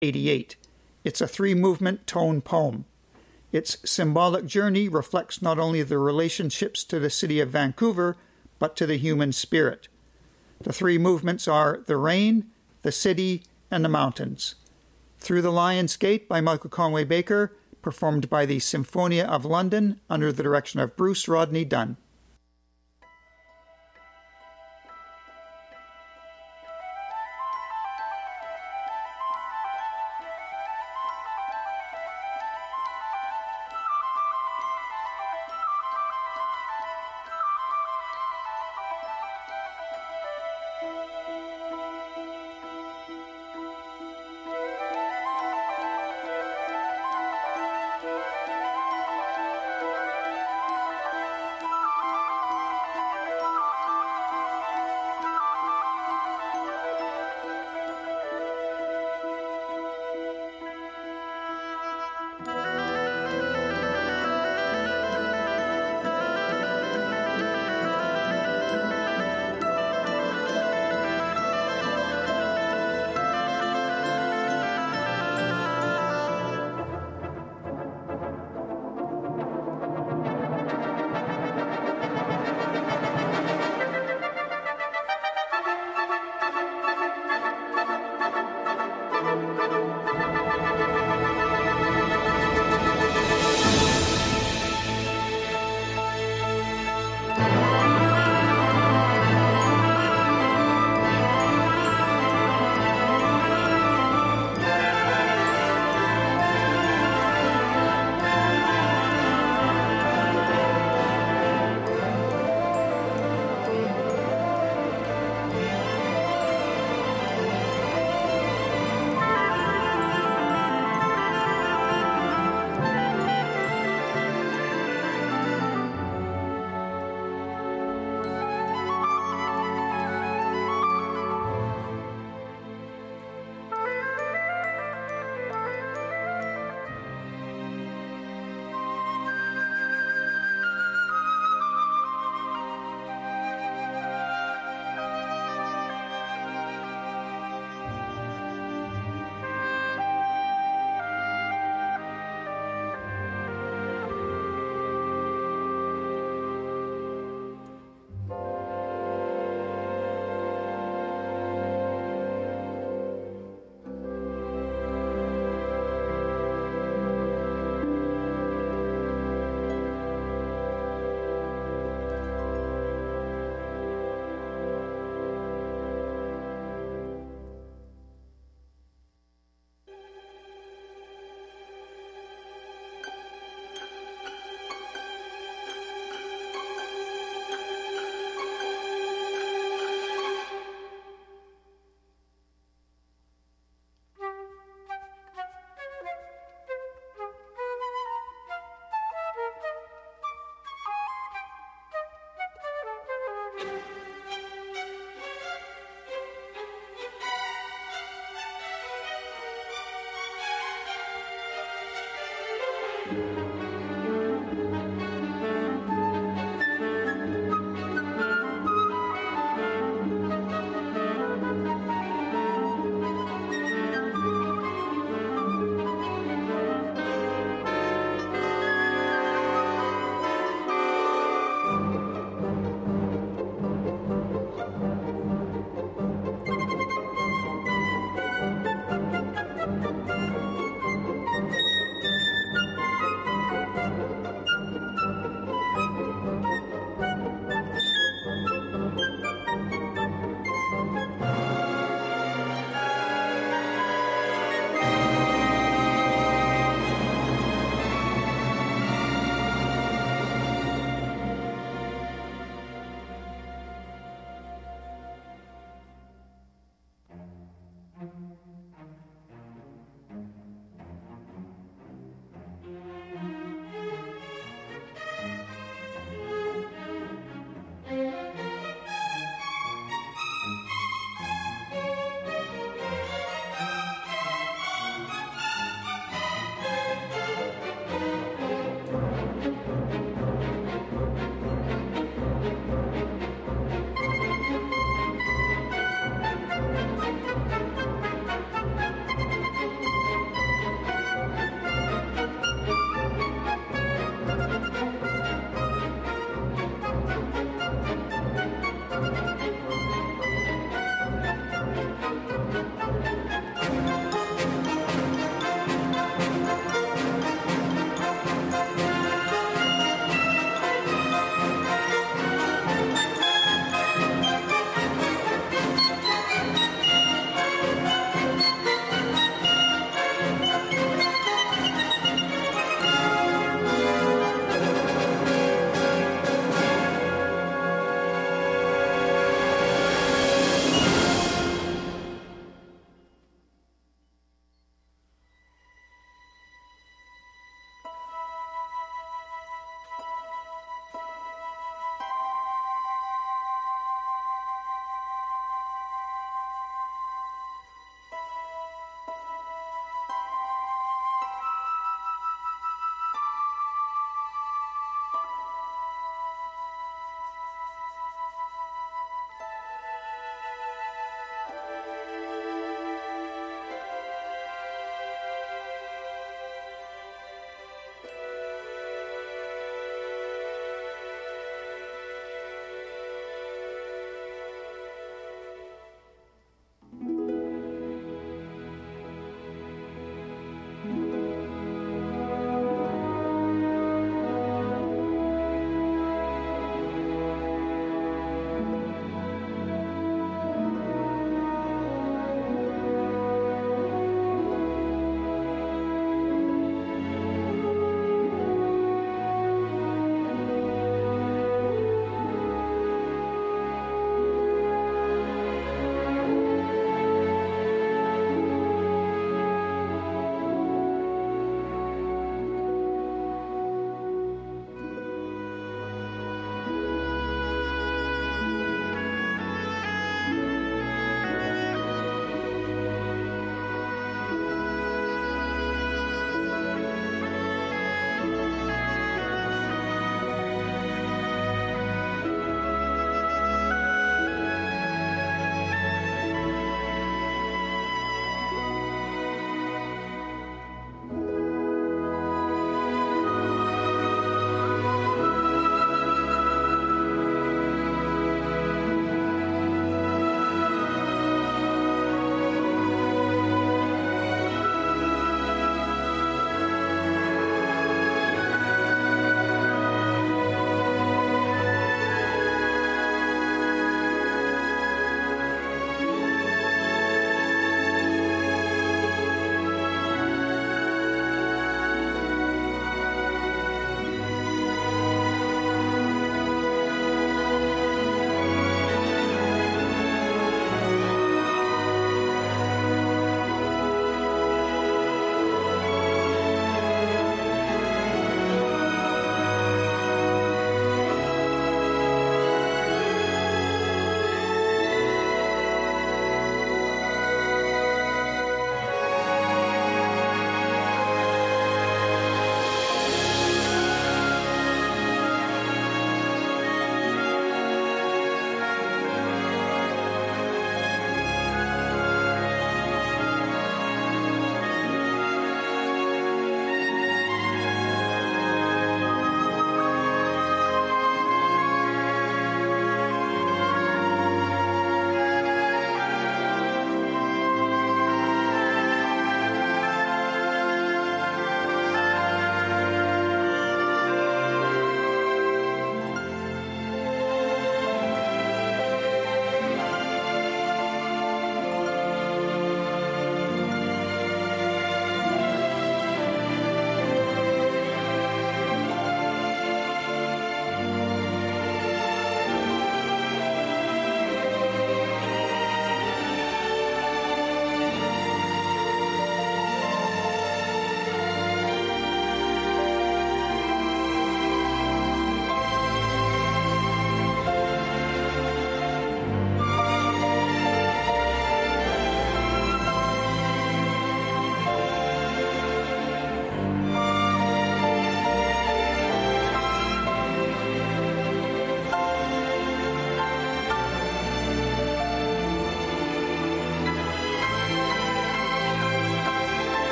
88. It's a 3-movement tone poem. Its symbolic journey reflects not only the relationships to the city of Vancouver, but to the human spirit. The 3 movements are the rain, the city, and the mountains. Through the Lion's Gate by Michael Conway Baker, performed by the Symphonia of London under the direction of Bruce Rodney Dunn.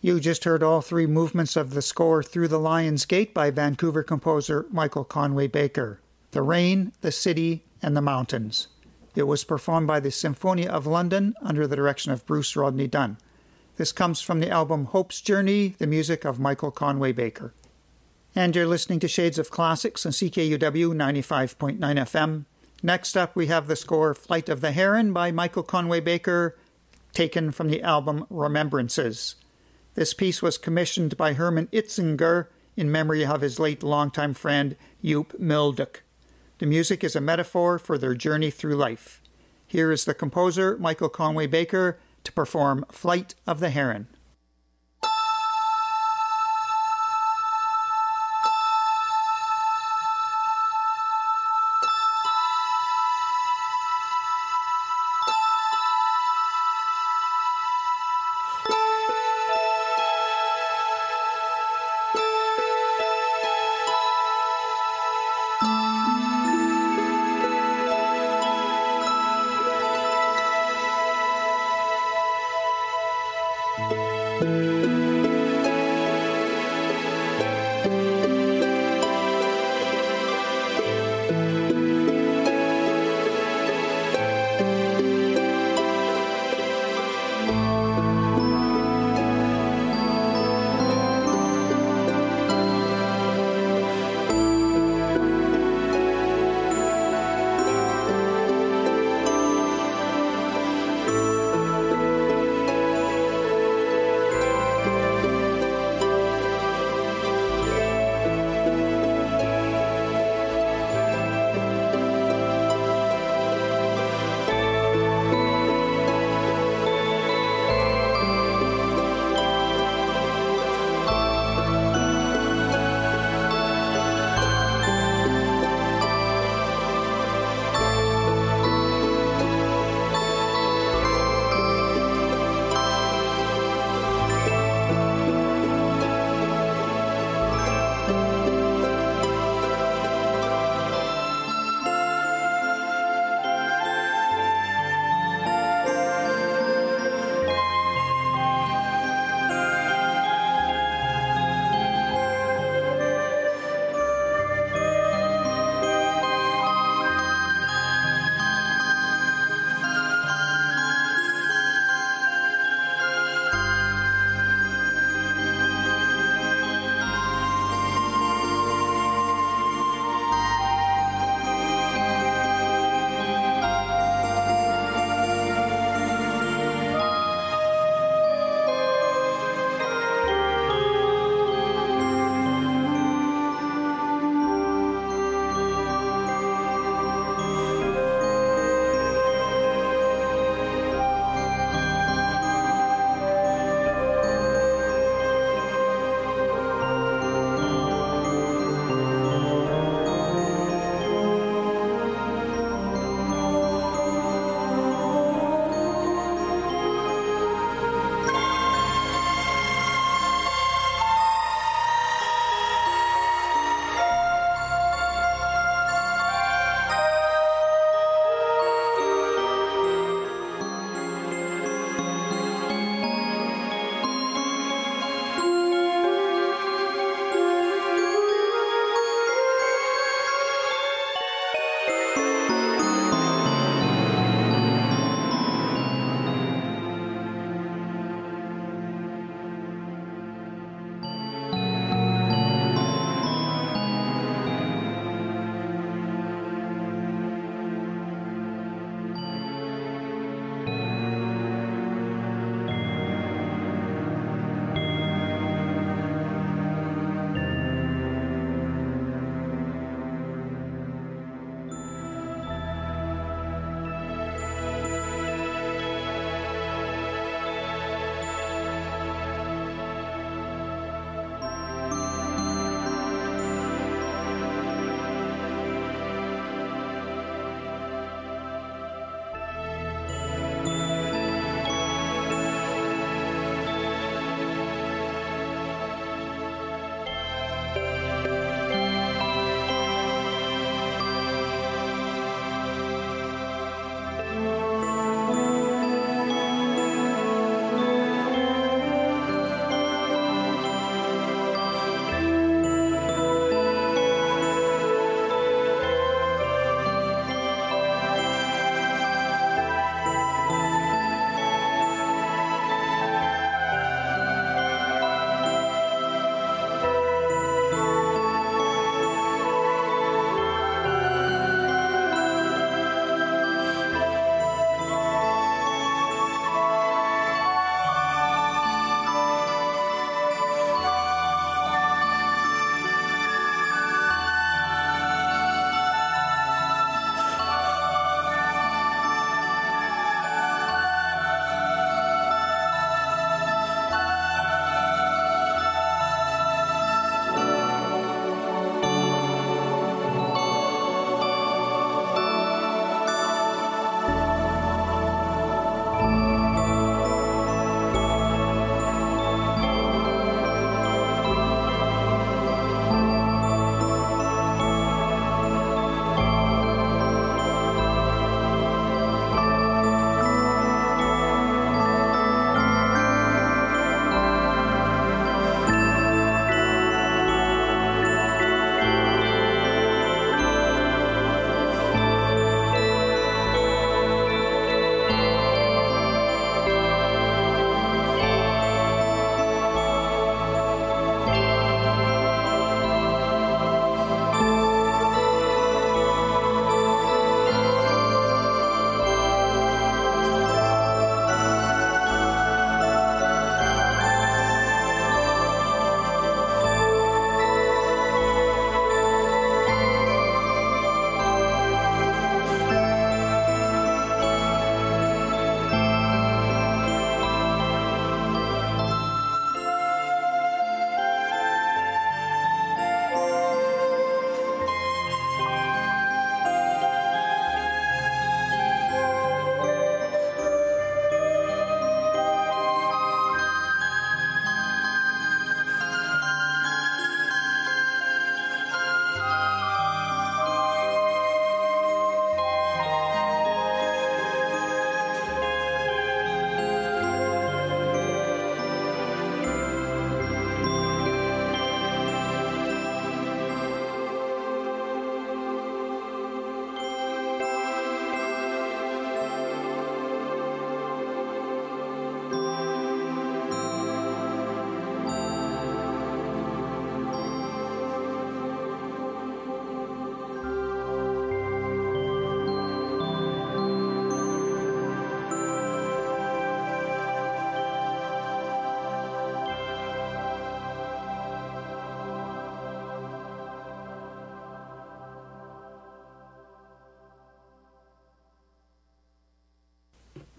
You just heard all three movements of the score Through the Lion's Gate by Vancouver composer Michael Conway Baker. The Rain, the City, and the Mountains. It was performed by the Symphonia of London under the direction of Bruce Rodney Dunn. This comes from the album Hope's Journey, the music of Michael Conway Baker. And you're listening to Shades of Classics on CKUW 95.9 FM. Next up, we have the score Flight of the Heron by Michael Conway Baker, taken from the album Remembrances. This piece was commissioned by Herman Itzinger in memory of his late longtime friend Joop Milduc. The music is a metaphor for their journey through life. Here is the composer, Michael Conway Baker, to perform Flight of the Heron. Thank you.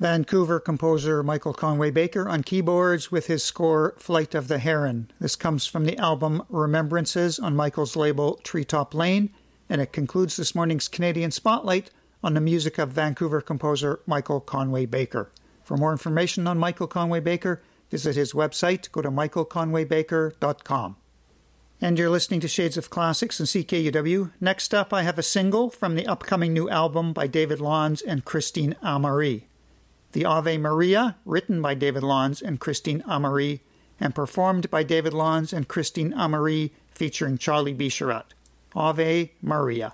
Vancouver composer Michael Conway Baker on keyboards with his score Flight of the Heron. This comes from the album Remembrances on Michael's label Treetop Lane, and it concludes this morning's Canadian Spotlight on the music of Vancouver composer Michael Conway Baker. For more information on Michael Conway Baker, visit his website. Go to michaelconwaybaker.com. And you're listening to Shades of Classics and CKUW. Next up, I have a single from the upcoming new album by David Lawns and Christine Amaury. The Ave Maria, written by David Lawns and Christine Amaury, and performed by David Lawns and Christine Amaury, featuring Charlie Bicharat. Ave Maria.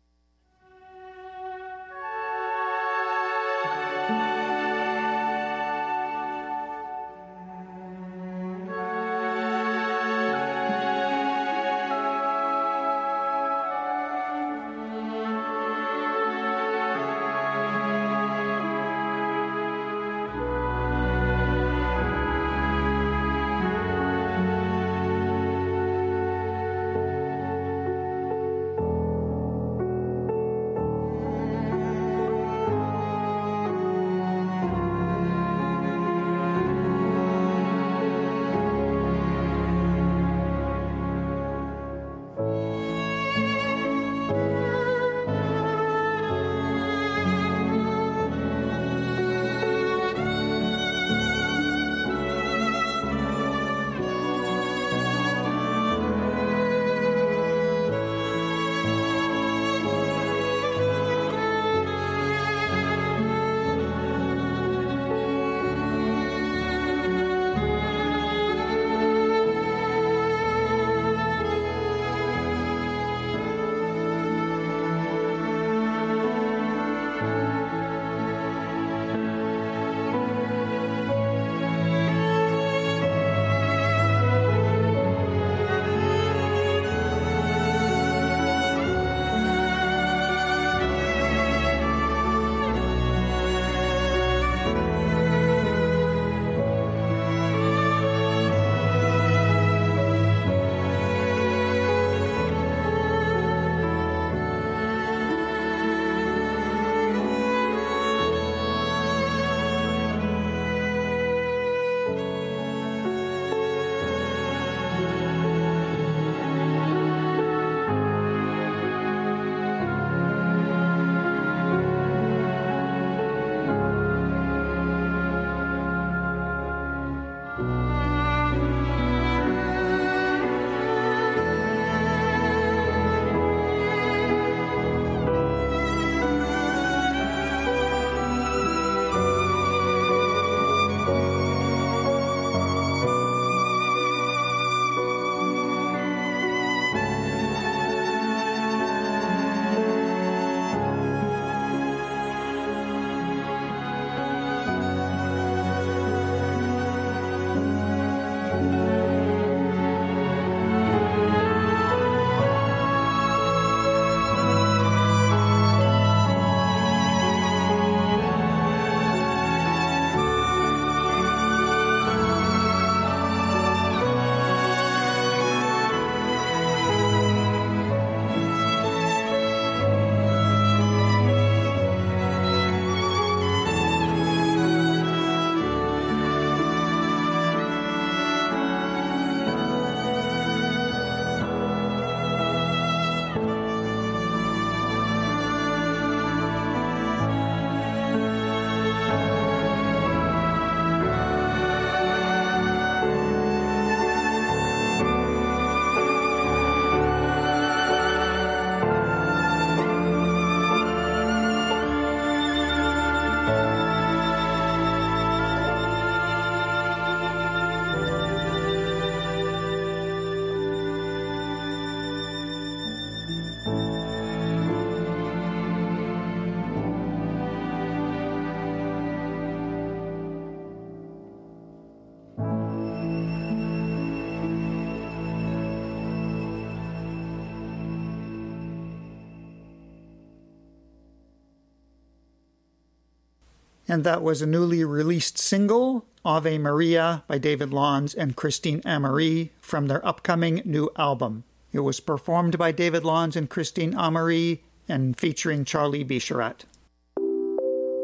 And that was a newly released single, Ave Maria, by David Lawns and Christine Amaury, from their upcoming new album. It was performed by David Lawns and Christine Amaury and featuring Charlie Bicharat.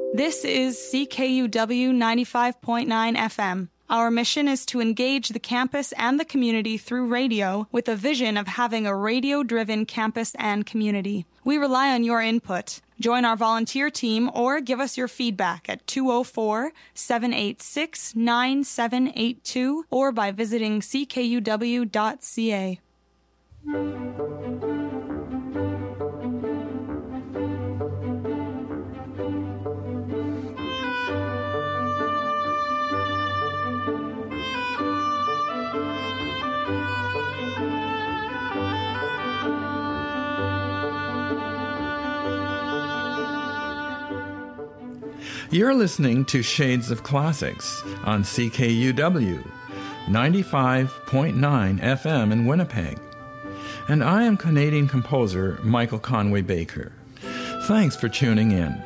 This is CKUW 95.9 FM. Our mission is to engage the campus and the community through radio with a vision of having a radio-driven campus and community. We rely on your input. Join our volunteer team or give us your feedback at 204-786-9782 or by visiting ckuw.ca. You're listening to Shades of Classics on CKUW 95.9 FM in Winnipeg. And I am Canadian composer Michael Conway Baker. Thanks for tuning in.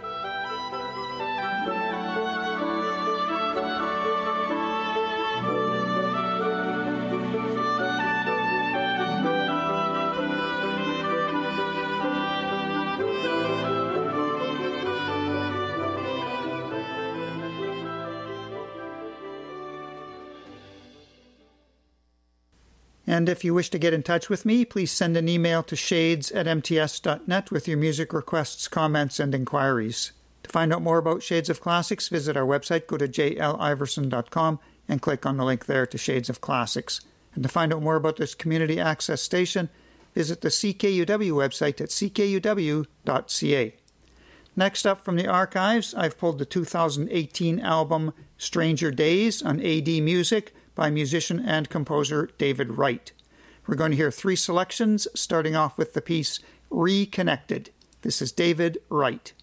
And if you wish to get in touch with me, please send an email to shades@mts.net with your music requests, comments, and inquiries. To find out more about Shades of Classics, visit our website, go to jliverson.com, and click on the link there to Shades of Classics. And to find out more about this community access station, visit the CKUW website at ckuw.ca. Next up from the archives, I've pulled the 2018 album Stranger Days on AD Music by musician and composer David Wright. We're going to hear 3 selections, starting off with the piece Reconnected. This is David Wright.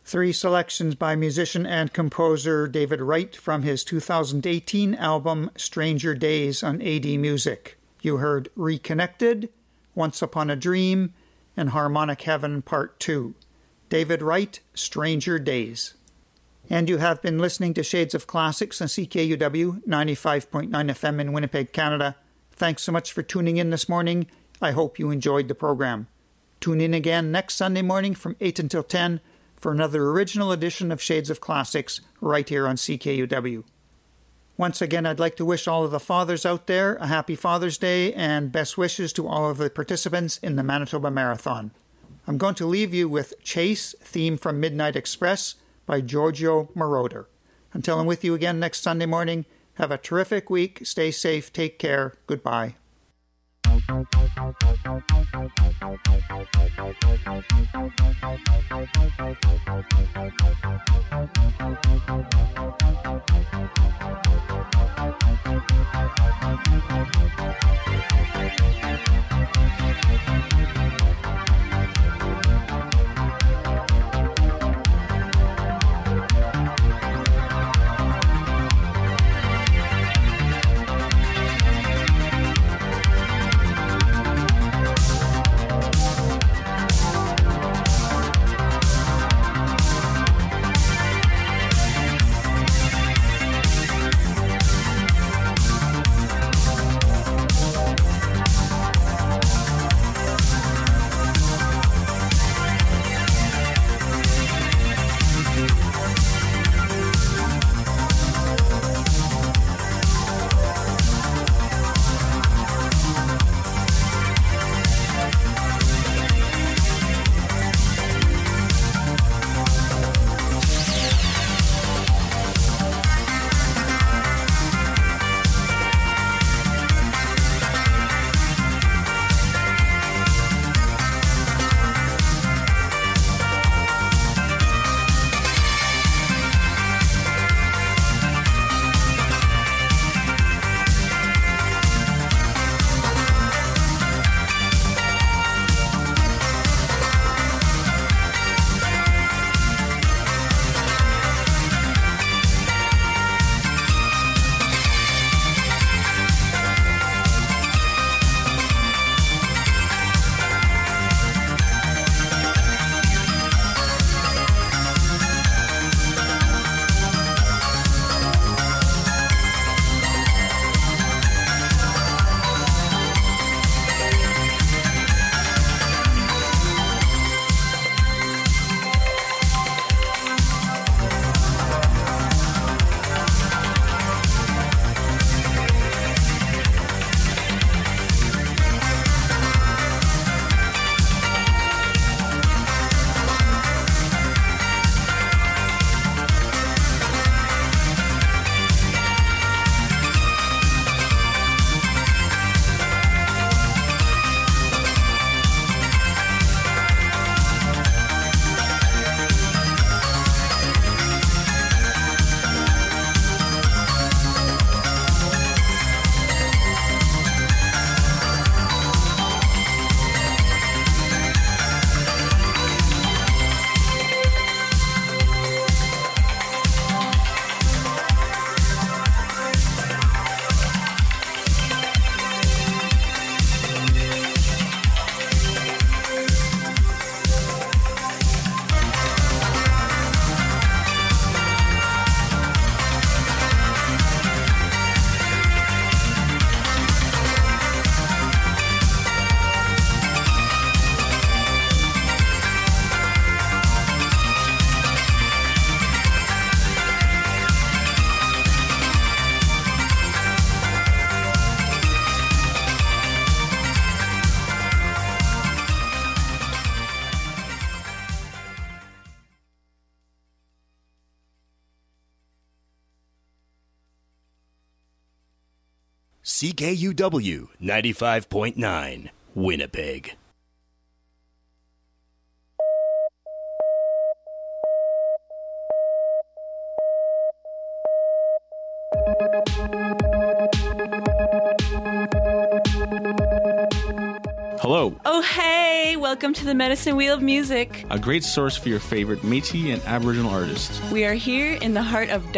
3 selections by musician and composer David Wright from his 2018 album Stranger Days on AD Music. You heard Reconnected, Once Upon a Dream, and Harmonic Heaven Part 2. David Wright, Stranger Days. And you have been listening to Shades of Classics on CKUW 95.9 FM in Winnipeg, Canada. Thanks so much for tuning in this morning. I hope you enjoyed the program. Tune in again next Sunday morning from 8 until 10 for another original edition of Shades of Classics right here on CKUW. Once again, I'd like to wish all of the fathers out there a happy Father's Day and best wishes to all of the participants in the Manitoba Marathon. I'm going to leave you with Chase, theme from Midnight Express by Giorgio Moroder. Until I'm with you again next Sunday morning, have a terrific week, stay safe, take care, goodbye. CKUW 95.9, Winnipeg. Hello. Oh, hey! Welcome to the Medicine Wheel of Music. A great source for your favorite Métis and Aboriginal artists. We are here in the heart of